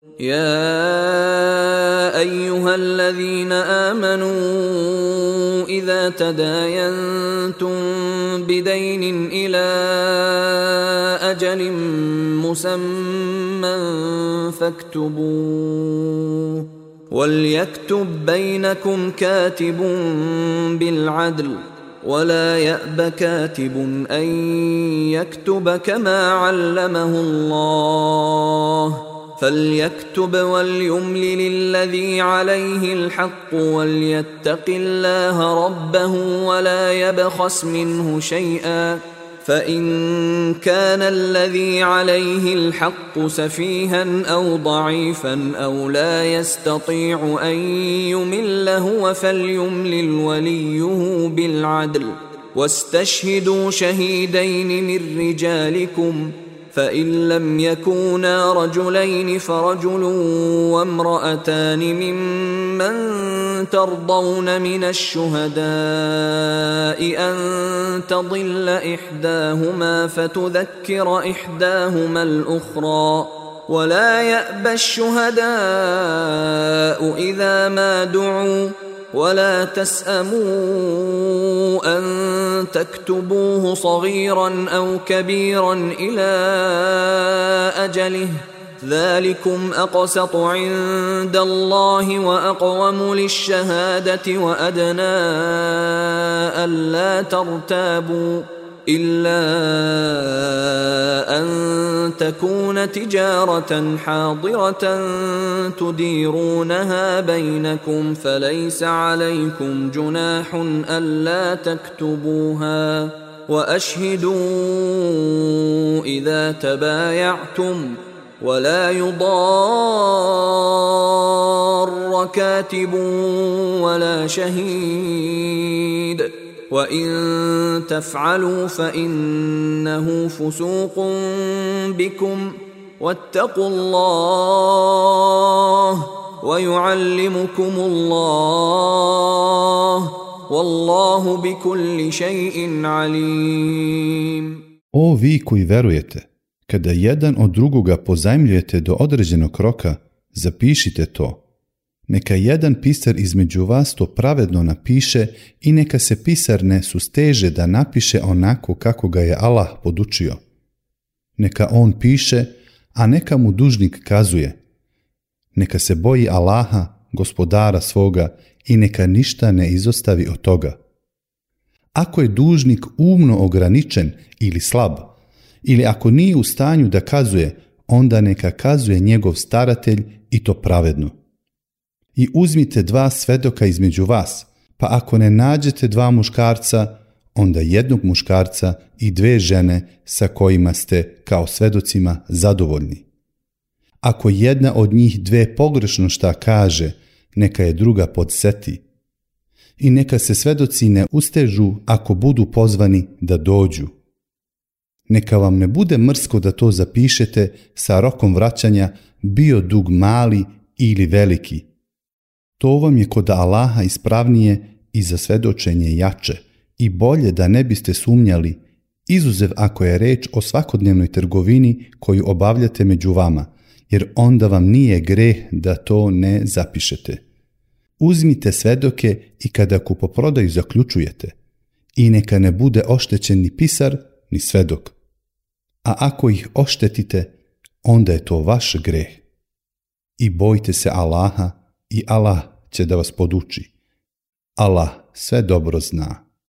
يا أيها الذين آمنوا إذا تداينتم بدين إلى أجل مسمى فاكتبوه وليكتب بينكم كاتب بالعدل ولا يأب كاتب أن يكتب كما علمه الله فليكتب وليملل الذي عليه الحق وليتق الله ربه ولا يبخس منه شيئا فإن كان الذي عليه الحق سفيها أو ضعيفا أو لا يستطيع أن يمل هو فليملل وليه بالعدل واستشهدوا شهيدين من رجالكم فإن لم يكونا رجلين فرجل وامرأتان ممن ترضون من الشهداء أن تضل إحداهما فتذكر إحداهما الأخرى ولا يأبى الشهداء إذا ما دعوا ولا تسأموا أن تكتبوه صغيرا أو كبيرا إلى أجله ذلكم أقسط عند الله وأقوم للشهادة وأدنى ألا ترتابوا إلا أن تكون تجارة حاضرة تديرونها بينكم فليس عليكم جناح ألا تكتبوها وأشهدوا إذا تبايعتم ولا يضار كاتب ولا شهيد وإن تفعلوا فإنه فسوق بكم واتقوا الله ويعلمكم الله والله بكل شيء عليم. O vi koji verujete, kada jedan od drugoga pozajmljujete do određenog roka, zapišite to. Neka jedan pisar između vas to pravedno napiše i neka se pisar ne susteže da napiše onako kako ga je Allah podučio. Neka on piše, a neka mu dužnik kazuje. Neka se boji Allaha, gospodara svoga, i neka ništa ne izostavi od toga. Ako je dužnik umno ograničen ili slab, ili ako nije u stanju da kazuje, onda neka kazuje njegov staratelj i to pravedno. I uzmite 2 svedoka između vas, pa ako ne nađete 2 muškarca, onda jednog muškarca i 2 žene sa kojima ste kao svedocima zadovoljni. Ako jedna od njih 2 pogrešno šta kaže, neka je druga podsjeti. I neka se svedoci ne ustežu ako budu pozvani da dođu. Neka vam ne bude mrsko da to zapišete sa rokom vraćanja, bio dug mali ili veliki. To vam je kod Allaha ispravnije i za svedočenje jače i bolje da ne biste sumnjali, izuzev ako je reč o svakodnevnoj trgovini koju obavljate među vama, jer onda vam nije greh da to ne zapišete. Uzmite svedoke i kada kupoprodaju zaključujete, i neka ne bude oštećen ni pisar ni svedok. A ako ih oštetite, onda je to vaš greh. I bojte se Allaha, i Allah će da vas poduči. Allah sve dobro zna.